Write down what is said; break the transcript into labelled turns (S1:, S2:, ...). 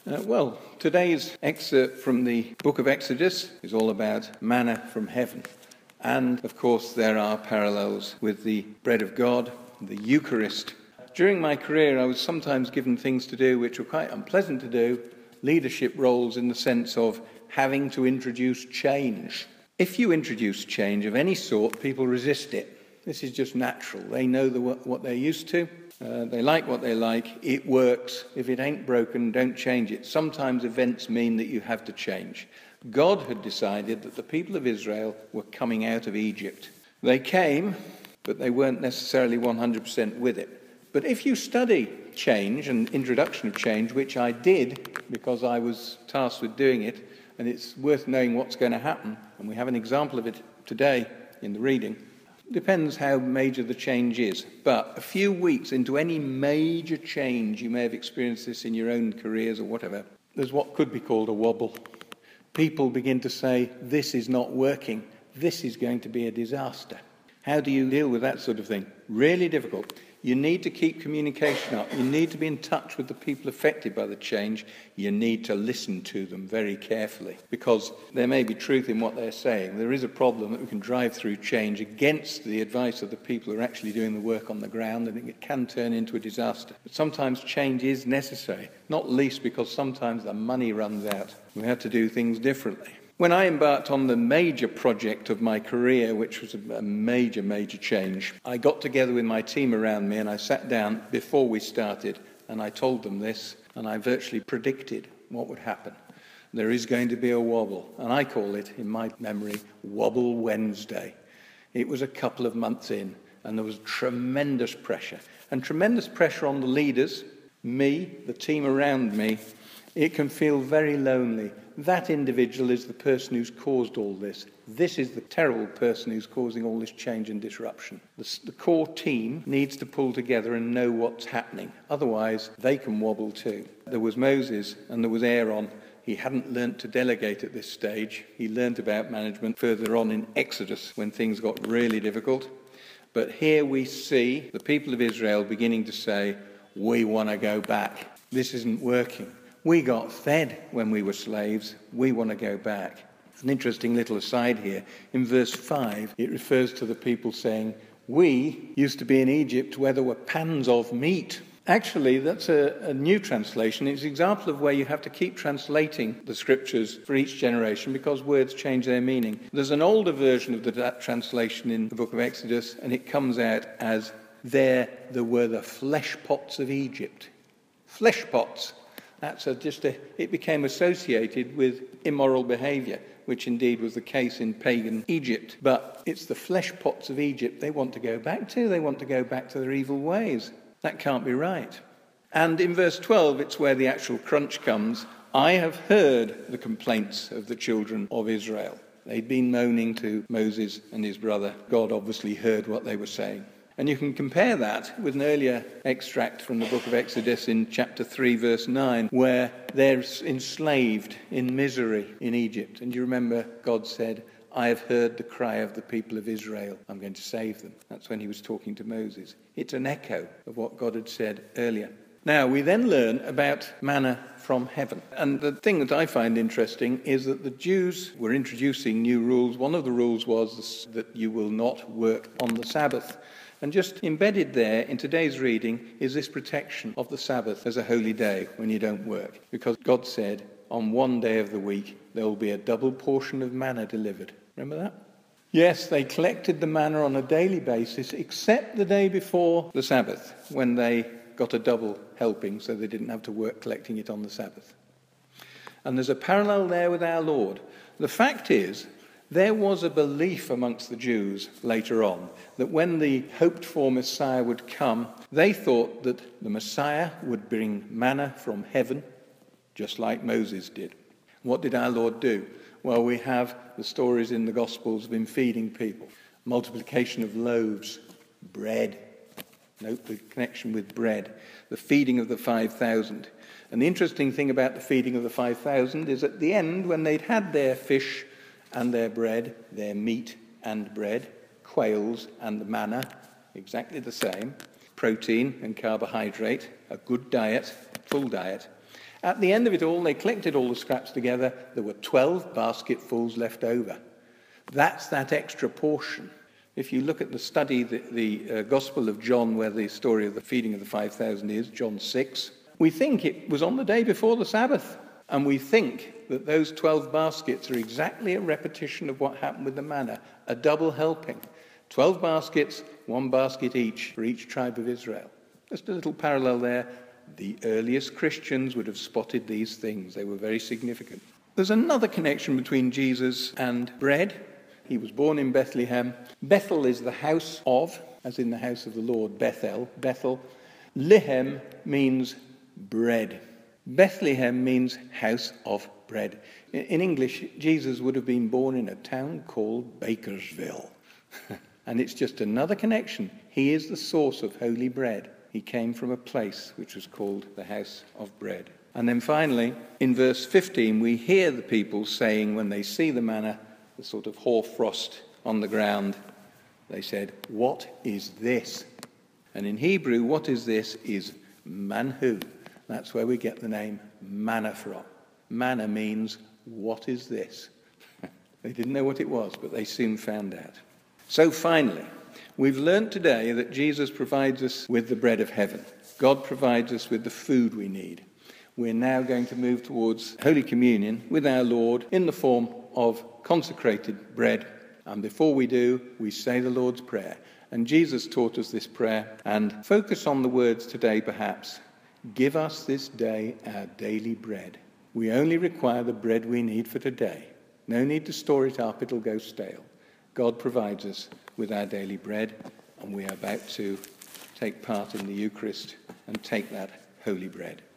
S1: Today's excerpt from the book of Exodus is all about manna from heaven. And, of course, there are parallels with the bread of God, the Eucharist. During my career, I was sometimes given things to do which were quite unpleasant to do, leadership roles in the sense of having to introduce change. If you introduce change of any sort, people resist it. This is just natural. They know what they're used to. They like what they like. It works. If it ain't broken, don't change it. Sometimes events mean that you have to change. God had decided that the people of Israel were coming out of Egypt. They came, but they weren't necessarily 100% with it. But if you study change and introduction of change, which I did because I was tasked with doing it, and it's worth knowing what's going to happen, and we have an example of it today in the reading. Depends how major the change is. But a few weeks into any major change, you may have experienced this in your own careers or whatever, there's what could be called a wobble. People begin to say, this is not working. This is going to be a disaster. How do you deal with that sort of thing? Really difficult. You need to keep communication up. You need to be in touch with the people affected by the change. You need to listen to them very carefully, because there may be truth in what they're saying. There is a problem that we can drive through change against the advice of the people who are actually doing the work on the ground, and it can turn into a disaster. But sometimes change is necessary, not least because sometimes the money runs out. We have to do things differently. When I embarked on the major project of my career, which was a major change, I got together with my team around me and I sat down before we started and I told them this, and I virtually predicted what would happen. There is going to be a wobble, and I call it, in my memory, Wobble Wednesday. It was a couple of months in and there was tremendous pressure. And tremendous pressure on the leaders, me, the team around me. It can feel very lonely. That individual is the person who's caused all this. This is the terrible person who's causing all this change and disruption. The core team needs to pull together and know what's happening. Otherwise, they can wobble too. There was Moses and there was Aaron. He hadn't learnt to delegate at this stage. He learnt about management further on in Exodus when things got really difficult. But here we see the people of Israel beginning to say, we want to go back. This isn't working. We got fed when we were slaves. We want to go back. An interesting little aside here. In verse 5, it refers to the people saying, we used to be in Egypt where there were pans of meat. Actually, that's a new translation. It's an example of where you have to keep translating the scriptures for each generation because words change their meaning. There's an older version of that translation in the book of Exodus, and it comes out as, there were the flesh pots of Egypt. Flesh pots. It became associated with immoral behaviour, which indeed was the case in pagan Egypt. But it's the flesh pots of Egypt they want to go back to. They want to go back to their evil ways. That can't be right. And in verse 12, it's where the actual crunch comes. I have heard the complaints of the children of Israel. They'd been moaning to Moses and his brother. God obviously heard what they were saying. And you can compare that with an earlier extract from the book of Exodus in chapter 3, verse 9, where they're enslaved in misery in Egypt. And you remember God said, I have heard the cry of the people of Israel. I'm going to save them. That's when he was talking to Moses. It's an echo of what God had said earlier. Now, we then learn about manna from heaven. And the thing that I find interesting is that the Jews were introducing new rules. One of the rules was that you will not work on the Sabbath. And just embedded there in today's reading is this protection of the Sabbath as a holy day when you don't work. Because God said, on one day of the week, there will be a double portion of manna delivered. Remember that? Yes, they collected the manna on a daily basis, except the day before the Sabbath, when they got a double helping, so they didn't have to work collecting it on the Sabbath. And there's a parallel there with our Lord. The fact is, there was a belief amongst the Jews later on that when the hoped-for Messiah would come, they thought that the Messiah would bring manna from heaven, just like Moses did. What did our Lord do? Well, we have the stories in the Gospels of him feeding people. Multiplication of loaves, bread. Note the connection with bread. The feeding of the 5,000. And the interesting thing about the feeding of the 5,000 is at the end, when they'd had their fish and their bread, their meat and bread, quails and manna, exactly the same, protein and carbohydrate, a good diet, full diet. At the end of it all, they collected all the scraps together. There were 12 basketfuls left over. That's that extra portion. If you look at the Gospel of John, where the story of the feeding of the 5,000 is, John 6, we think it was on the day before the Sabbath. And we think that those 12 baskets are exactly a repetition of what happened with the manna, a double helping. 12 baskets, 1 basket each for each tribe of Israel. Just a little parallel there. The earliest Christians would have spotted these things. They were very significant. There's another connection between Jesus and bread. He was born in Bethlehem. Bethel is the house of, as in the house of the Lord, Bethel. Lihem means bread. Bethlehem means house of bread. In English, Jesus would have been born in a town called Bakersville. And it's just another connection. He is the source of holy bread. He came from a place which was called the house of bread. And then finally, in verse 15, we hear the people saying when they see the manna, the sort of hoarfrost on the ground, they said, "What is this?" And in Hebrew, what is this is manhu. That's where we get the name manna from. Manna means, what is this? They didn't know what it was, but they soon found out. So finally, we've learnt today that Jesus provides us with the bread of heaven. God provides us with the food we need. We're now going to move towards Holy Communion with our Lord in the form of consecrated bread. And before we do, we say the Lord's Prayer. And Jesus taught us this prayer. And focus on the words today, perhaps. Give us this day our daily bread. We only require the bread we need for today. No need to store it up, it'll go stale. God provides us with our daily bread, and we are about to take part in the Eucharist and take that holy bread.